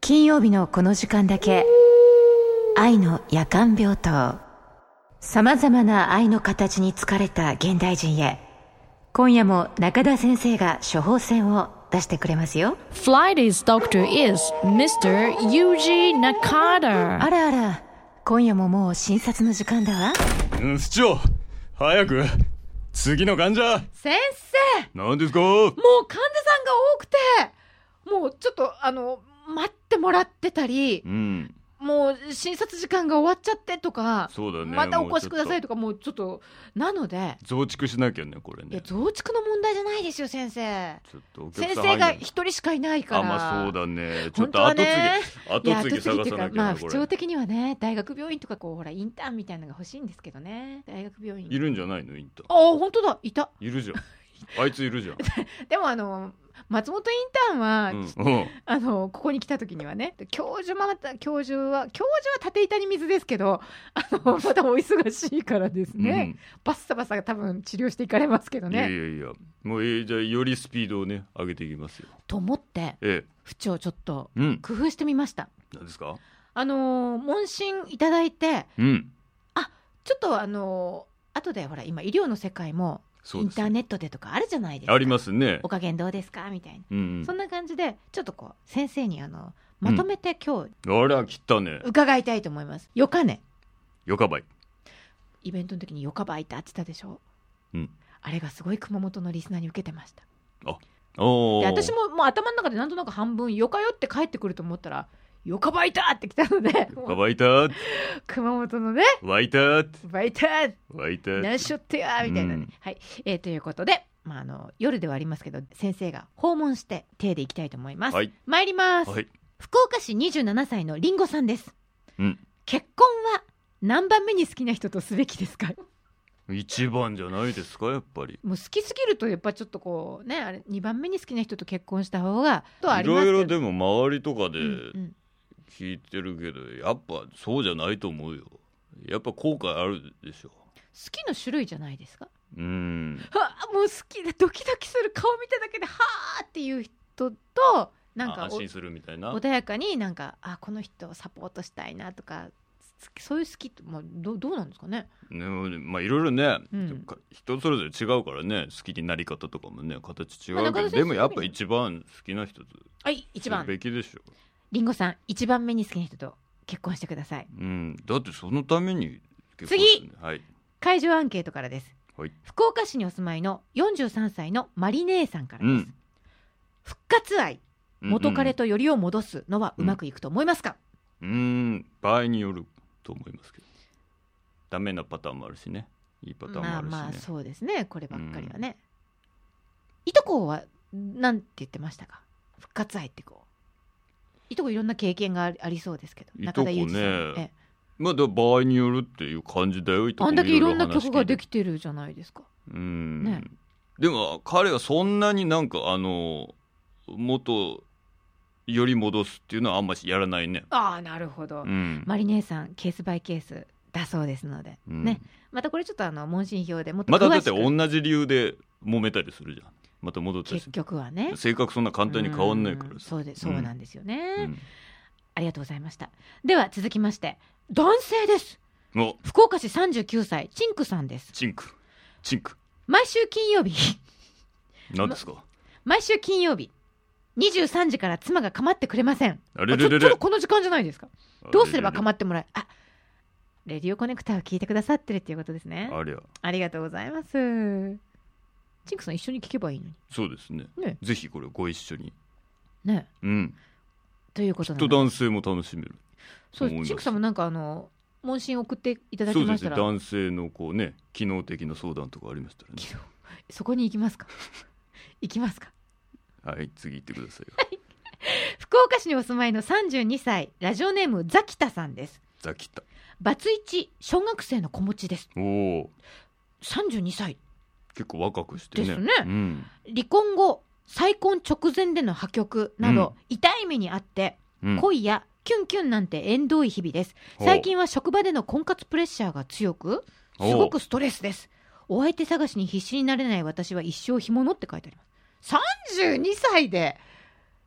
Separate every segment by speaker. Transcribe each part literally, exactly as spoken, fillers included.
Speaker 1: 金曜日のこの時間だけ愛の夜間病棟。さまざまな愛の形に疲れた現代人へ、今夜も中田先生が処方箋を出してくれますよ。
Speaker 2: Friday's doctor is ミスター Yuji Nakata。
Speaker 1: あらあら、今夜ももう診察の時間だわ。
Speaker 3: うん、市長早く次の患者。
Speaker 4: 先生、
Speaker 3: 何ですか？
Speaker 4: もう患者さんが多くて、もうちょっとあの待ってもらってたり、
Speaker 3: うん、
Speaker 4: もう診察時間が終わっちゃってとか、
Speaker 3: そうだね、
Speaker 4: またお越しくださいとか、もうちょっとなので
Speaker 3: 増築しなきゃね、これね。
Speaker 4: いや、増築の問題じゃないですよ先生。
Speaker 3: ちょっとお客さん
Speaker 4: 先生が一人しかいないから。
Speaker 3: あ、まあそうだね。ちょっと後継ぎ、
Speaker 4: ね、
Speaker 3: 後継ぎ探さなきゃな。
Speaker 4: いや、後継ぎっていうか、まあ
Speaker 3: これ
Speaker 4: 不調的にはね、大学病院とかこうほらインターンみたいなのが欲しいんですけどね。大学病院
Speaker 3: いるんじゃないの？インターン。
Speaker 4: ああ、本当だ、いた。
Speaker 3: いるじゃん。あいついるじゃん。
Speaker 4: でもあの松本インターンは、
Speaker 3: うんうん、
Speaker 4: あのここに来た時にはね、教授また教授は教授は縦板に水ですけど、あのまたお忙しいからですね、うん、バッサバサ多分治療していかれますけどね。
Speaker 3: いやいやいや、もうえー、じゃあよりスピードをね上げていきますよ
Speaker 4: と思って、
Speaker 3: ええ、
Speaker 4: 府長ちょっと工夫してみました。
Speaker 3: 何ですか？
Speaker 4: あの問診いただいて、
Speaker 3: うん、
Speaker 4: あ、ちょっとあの後でほら今医療の世界もインターネットでとかあるじゃないですか。
Speaker 3: ありますね。
Speaker 4: お加減どうですかみたいな、
Speaker 3: うんうん、
Speaker 4: そんな感じでちょっとこう先生にあのまとめて今日、
Speaker 3: うん、あら来たね、
Speaker 4: 伺いたいと思います。よかね、
Speaker 3: よかばい
Speaker 4: イベントの時によかばいってあってたでしょ、
Speaker 3: うん、
Speaker 4: あれがすごい熊本のリスナーに受けてました。
Speaker 3: あお
Speaker 4: で私ももう頭の中でなんとなく半分よかよって帰ってくると思ったらよかばいたってきたので、
Speaker 3: よかばいた
Speaker 4: 熊本のね
Speaker 3: わいた
Speaker 4: わいた
Speaker 3: わいた
Speaker 4: 何しょってやみたいな、ね、うん、はい、えー、ということで、まあ、あの夜ではありますけど先生が訪問して手でいきたいと思います、はい、参ります、はい、福岡市にじゅうななさいのりんごさんです、うん、結婚は何番目に好きな人とすべきですか？
Speaker 3: 一番じゃないですか、やっぱり。
Speaker 4: もう好きすぎるとやっぱちょっとこうね、あれにばんめに好きな人と結婚した方がとはありますけど、
Speaker 3: いろいろでも周りとかで、
Speaker 4: うんうん、聞
Speaker 3: いてるけどやっぱそうじゃないと思うよ。やっぱ後悔あるでしょ。好
Speaker 4: きの種類じゃないですか。
Speaker 3: うーん、
Speaker 4: はもう好きでドキドキする、顔見ただけではーっていう人と、なんか
Speaker 3: 安心するみたいな、
Speaker 4: 穏やかになんかあこの人をサポートしたいなとか、そういう好きって、まあ、ど, どうなんですかね。
Speaker 3: ね、まあいろいろね、うん、人それぞれ違うからね、好きになり方とかもね形違うけど、まあ、でもやっぱ一番好きな人とするべきでしょ。
Speaker 4: りんごさん、一番目に好きな人と結婚してください、
Speaker 3: うん、だってそのために結婚
Speaker 4: する、ね、
Speaker 3: 次、はい、
Speaker 4: 会場アンケートからです、はい、福岡市にお住まいのよんじゅうさんさいのマリ姉さんからです、うん、復活愛、元彼とよりを戻すのはうまくいくと思いますか？
Speaker 3: うん、うーん、場合によると思いますけど、ダメなパターンもあるしね、いいパターンもあるしね。
Speaker 4: まあまあそうですね、こればっかりはね、うん、いとこはなんて言ってましたか？復活愛ってこういとこいろんな経験がありそうですけど、
Speaker 3: いとこね、まあだ場合によるっていう感じだよ。いとこ
Speaker 4: あんだけいろんな曲ができてるじゃないですか。
Speaker 3: うん、ね、でも彼はそんなになんかあの元より戻すっていうのはあんまりやらないね。
Speaker 4: ああ、なるほど、うん、マリ姉さんケースバイケースだそうですので、うん、ね、またこれちょっとあの問診票でもっと詳しく、
Speaker 3: まただって同じ理由で揉めたりするじゃん。また戻ったりする。
Speaker 4: 結局はね、
Speaker 3: 性格そんな簡単に変わんないから、
Speaker 4: うん、そうで、そうなんですよね、うん、ありがとうございました。では続きまして男性です。福岡市さんじゅうきゅうさい、チンクさんです。
Speaker 3: チンクチンク
Speaker 4: 毎週金曜日
Speaker 3: 何ですか？
Speaker 4: 毎週金曜日にじゅうさんじから妻が構ってくれません。
Speaker 3: あれれれれ、
Speaker 4: ちょ、ちょっとこの時間じゃないですか。どうすれば構ってもらえ、あ、レディオコネクターを聞いてくださってるっていうことですね。
Speaker 3: ありゃ、
Speaker 4: ありがとうございます。チンクさん一緒に聞けばいいのに。
Speaker 3: そうです ね, ねぜひこれご一緒に
Speaker 4: ね、
Speaker 3: うん、
Speaker 4: ということな
Speaker 3: きっと男性も楽しめる。
Speaker 4: そう、チンクさんもなんかあの問診送っていただきましたら、
Speaker 3: そうですね、男性のこうね機能的な相談とかありましたらね、
Speaker 4: そこに行きますか行きますか。
Speaker 3: はい、次行ってくださいよ
Speaker 4: 福岡市にお住まいのさんじゅうにさい、ラジオネームザキタさんです。
Speaker 3: ザキタ、
Speaker 4: バツイチ小学生の子持ちです。
Speaker 3: おお、
Speaker 4: さんじゅうにさい、
Speaker 3: 結構若くしてね。
Speaker 4: ですね、
Speaker 3: うん、
Speaker 4: 離婚後再婚直前での破局など、うん、痛い目にあって、うん、恋やキュンキュンなんて縁遠い日々です。最近は職場での婚活プレッシャーが強く、すごくストレスです。お相手探しに必死になれない私は一生干物って書いてあります。さんじゅうにさいで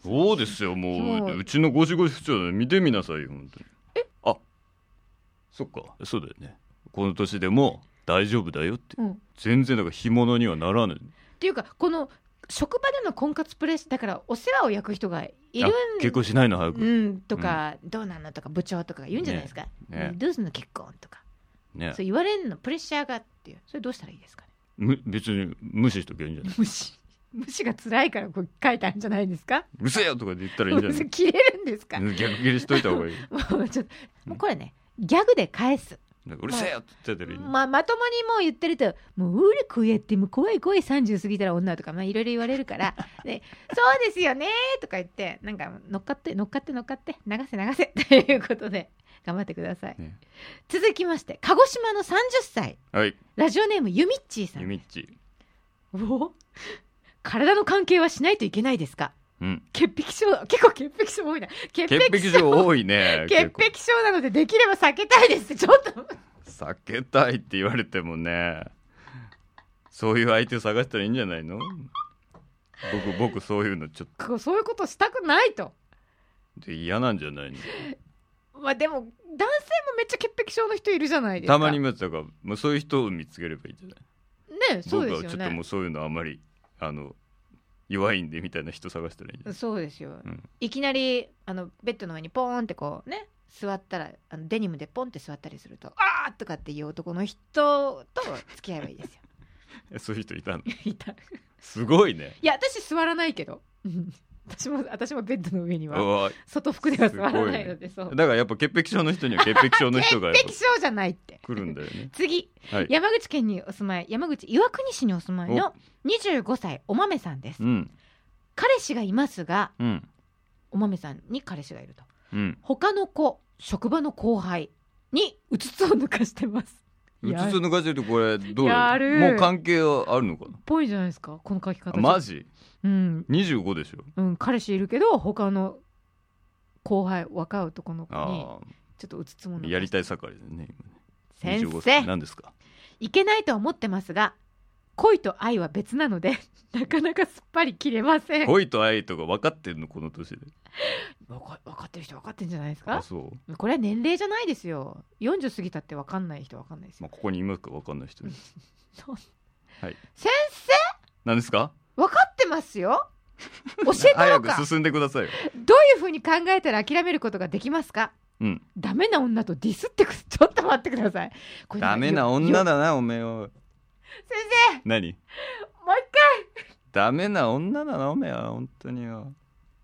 Speaker 3: そうですよ、もううちのゴシゴシ不調で見てみなさいよ本当に。えあそっか、そうだよね、この年でも大丈夫だよって、うん、全然だから干物にはならない
Speaker 4: っていうか、この職場での婚活プレスだからお世話を焼く人がいるん、
Speaker 3: 結婚しないの早く、
Speaker 4: うん、とか、うん、どうなのとか部長とかが言うんじゃないですか、ねね、どうすんの結婚とか、ね、そう言われるのプレッシャーがっていう、それどうしたらいいですか
Speaker 3: ね。別に無視しときゃいいんじゃない。
Speaker 4: 無視無視が辛いからこう書いてあるんじゃないですか。
Speaker 3: うるせえよとか言ったらいいんじゃない。
Speaker 4: 切れるんですか。
Speaker 3: 逆切れしといた方がいい。
Speaker 4: もうちょっともうこれね、ギャグで返す。
Speaker 3: うるせえよって言ってたらいい、ね、
Speaker 4: まあ、まともにもう言ってると、もううるこうやってもう怖い怖いさんじゅう過ぎたら女とかいろいろ言われるからで、そうですよねとか言ってなんか乗っかって乗っかって乗っかって流せ流せということで頑張ってください、ね、続きまして鹿児島のさんじゅっさい、
Speaker 3: はい、
Speaker 4: ラジオネームゆみっちーさん。
Speaker 3: ゆみっち
Speaker 4: ーお体の関係はしないといけないですか。
Speaker 3: うん、
Speaker 4: 潔癖症、結構潔癖症多いな。
Speaker 3: 潔癖症多いね。
Speaker 4: 潔癖症なのでできれば避けたいです。ちょっと
Speaker 3: 避けたいって言われてもね、そういう相手を探したらいいんじゃないの。僕僕そういうのちょっ
Speaker 4: とそういうことしたくないと
Speaker 3: で嫌なんじゃないの。
Speaker 4: まあでも男性もめっちゃ潔癖症の人いるじゃないですか。
Speaker 3: たまに見つかるから、もうそういう人を見つければいいんじゃない
Speaker 4: ね。そうですよね。
Speaker 3: 僕はちょっともうそういうのあんまりあの弱いんでみたいな人探したらいいんじゃない。
Speaker 4: そうですよ、うん、いきなりあのベッドの上にポーンってこうね座ったら、あのデニムでポンって座ったりするとあーとかっていう男の人と付き合えばいいですよ。
Speaker 3: そういう人いたの。
Speaker 4: いた。
Speaker 3: すごいね。
Speaker 4: いや私座らないけど私も私もベッドの上には外服では座らないので、そう
Speaker 3: だからやっぱ潔癖症の人には潔癖症の人が
Speaker 4: 潔癖症じゃないって
Speaker 3: 来るんだよね。
Speaker 4: 次、はい、山口県にお住まい、山口岩国市にお住まいのにじゅうごさいお豆さんです、うん、彼氏がいますが、うん、お豆さんに彼氏がいると、うん、他の子、職場の後輩にうつつを抜かしてます。
Speaker 3: うつつ抜かしてるとこれどうやる？もう関係はあるのかな。
Speaker 4: ぽいじゃないですかこの書き方。
Speaker 3: マジ？
Speaker 4: うん、
Speaker 3: にじゅうごでしょ、
Speaker 4: うん、彼氏いるけど他の後輩若い男の子にちょっとうつつも抜かして。
Speaker 3: やりたい盛りですね
Speaker 4: 今ね。先生
Speaker 3: 何ですか。
Speaker 4: いけないと思ってますが恋と愛は別なのでなかなかすっぱり切れません。
Speaker 3: 恋と愛とか分かってんのこの年で。
Speaker 4: 分か、分かってる人分かってるんじゃないですか。
Speaker 3: あ、そう。
Speaker 4: これは年齢じゃないですよ。よんじゅう過ぎたって分かんない人分かんないですよ、
Speaker 3: まあ、ここにいますか分かんない人です、はい、
Speaker 4: 先生
Speaker 3: 何ですか。
Speaker 4: 分かってますよ。教えたのか。
Speaker 3: 早く進んでくださいよ。
Speaker 4: どういう風に考えたら諦めることができますか。うん、ダメな女とディスってくる。ちょっと待ってください。
Speaker 3: これダメな女だなおめえは。
Speaker 4: 先生
Speaker 3: 何。
Speaker 4: もう一回。
Speaker 3: ダメな女だなおめえは本当によ。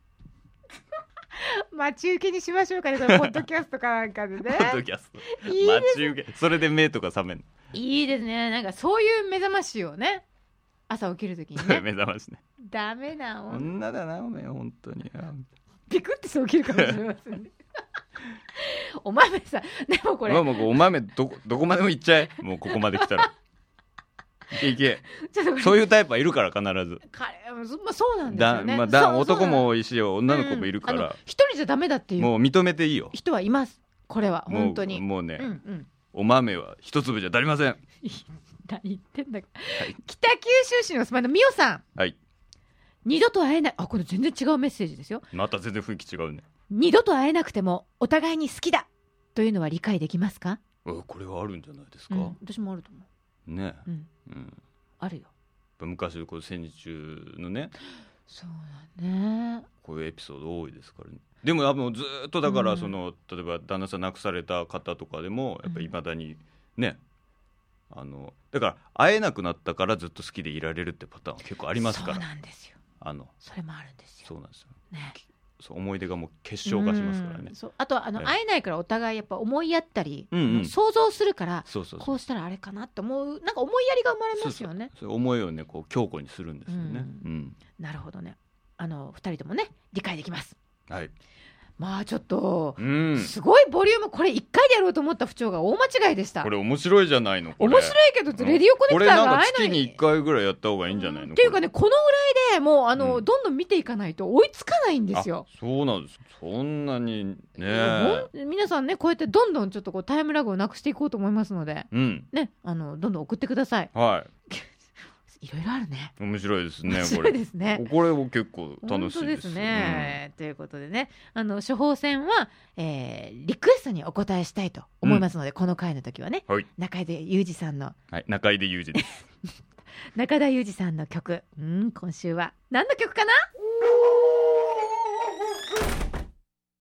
Speaker 4: 待ち受けにしましょうかね、これポッドキャストかなんかでね。ポ
Speaker 3: ッドキャストいい待ち受け、それで目とか覚めんの。
Speaker 4: いいですね。なんかそういう目覚ましをね、朝起きるときにね。
Speaker 3: 目覚ましね。
Speaker 4: ダメな女
Speaker 3: 女だなおめえ本当に。
Speaker 4: ピクってそう起きるかもしれませんね。お豆さんでもこれ、
Speaker 3: まあ、もうお豆 ど, どこまでも行っちゃえ。もうここまで来たらいけいけ。そういうタイプはいるから必ず。
Speaker 4: 彼、まあ、そうなんですよね。
Speaker 3: だ、まあ、だ男もいいし女の子もいるから、
Speaker 4: 一、うん、人じゃダメだっていう
Speaker 3: もう認めていいよ
Speaker 4: 人はいます。これは本当に
Speaker 3: もう、もうね、うんうん、お豆は一粒じゃ足りません。
Speaker 4: 何言ってんだか、はい、北九州市にお住まいのみおさん、
Speaker 3: はい、
Speaker 4: 二度と会えない。あ、これ全然違うメッセージですよ。
Speaker 3: また全然雰囲気違うね。
Speaker 4: 二度と会えなくてもお互いに好きだというのは理解できますか。
Speaker 3: これはあるんじゃないですか、
Speaker 4: うん、私もあると思
Speaker 3: うね、
Speaker 4: うんうん、あるよ。
Speaker 3: 昔こう戦時中のね、
Speaker 4: そうだね、
Speaker 3: こういうエピソード多いですからね。でももうずっとだからその、うん、例えば旦那さん亡くされた方とかでもやっぱり未だにね、うん、あのだから会えなくなったからずっと好きでいられるってパターンは結構ありますから。
Speaker 4: そうなんですよ。
Speaker 3: あの
Speaker 4: それもあるんですよ。
Speaker 3: そうなんですよ、
Speaker 4: ね、
Speaker 3: そう思い出がもう結晶化しますからね。
Speaker 4: そう、あとはあの、ね、会えないからお互いやっぱ思いやったり、
Speaker 3: うんうん、
Speaker 4: 想像するから、
Speaker 3: そうそうそう、
Speaker 4: こうしたらあれかなって思う、なんか思いやりが生まれますよね。
Speaker 3: そうそう、そういう思いをねこう強固にするんですよね、うんうん、
Speaker 4: なるほどね。あのふたりともね理解できます。
Speaker 3: はい。
Speaker 4: まあちょっと、
Speaker 3: うん、
Speaker 4: すごいボリューム、これいっかいでやろうと思った不調が大間違いでした。
Speaker 3: これ面白いじゃないの。これ
Speaker 4: 面白いけどレディオコネクターが
Speaker 3: 会えないのに、これなんか月にいっかいぐらいやった方がいいんじゃないの。
Speaker 4: っていうかね、このぐらいでもうあの、うん、どんどん見ていかないと追いつかないんですよ。
Speaker 3: そうなんです。そんなにね、
Speaker 4: 皆さんねこうやってどんどんちょっとこうタイムラグをなくしていこうと思いますので、
Speaker 3: うん、
Speaker 4: ね、あのどんどん送ってください。
Speaker 3: はい。
Speaker 4: いろいろあるね。
Speaker 3: 面白いですね。
Speaker 4: 面白いですね。
Speaker 3: これも結構楽しいです。
Speaker 4: 本当ですね、うん、ということでね、あの処方箋は、えー、リクエストにお答えしたいと思いますので、うん、この回の時はね、はい、中出裕二さんの、
Speaker 3: はい、中出裕二です
Speaker 4: 中田裕二さんの曲、うん、今週は何の曲かな。